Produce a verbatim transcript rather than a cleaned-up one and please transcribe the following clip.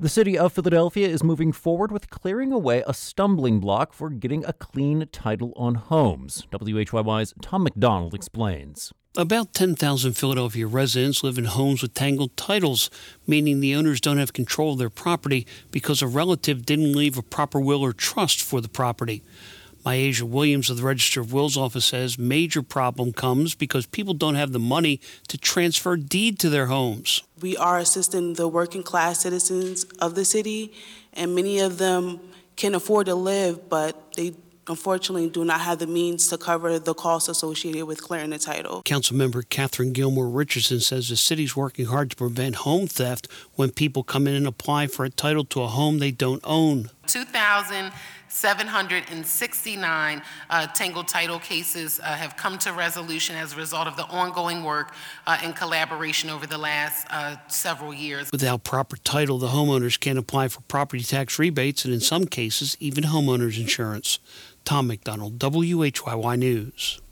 The city of Philadelphia is moving forward with clearing away a stumbling block for getting a clean title on homes. W H Y Y's Tom McDonald explains. About ten thousand Philadelphia residents live in homes with tangled titles, meaning the owners don't have control of their property because a relative didn't leave a proper will or trust for the property. Myasia Williams of the Register of Wills office says major problem comes because people don't have the money to transfer deed to their homes. We are assisting the working class citizens of the city, and many of them can afford to live, but they unfortunately do not have the means to cover the costs associated with clearing the title. Councilmember Catherine Gilmore Richardson says the city's working hard to prevent home theft when people come in and apply for a title to a home they don't own. two thousand seven hundred sixty-nine uh, tangled title cases uh, have come to resolution as a result of the ongoing work uh, and collaboration over the last uh, several years. Without proper title, the homeowners can't apply for property tax rebates and in some cases, even homeowners insurance. Tom McDonald, W H Y Y News.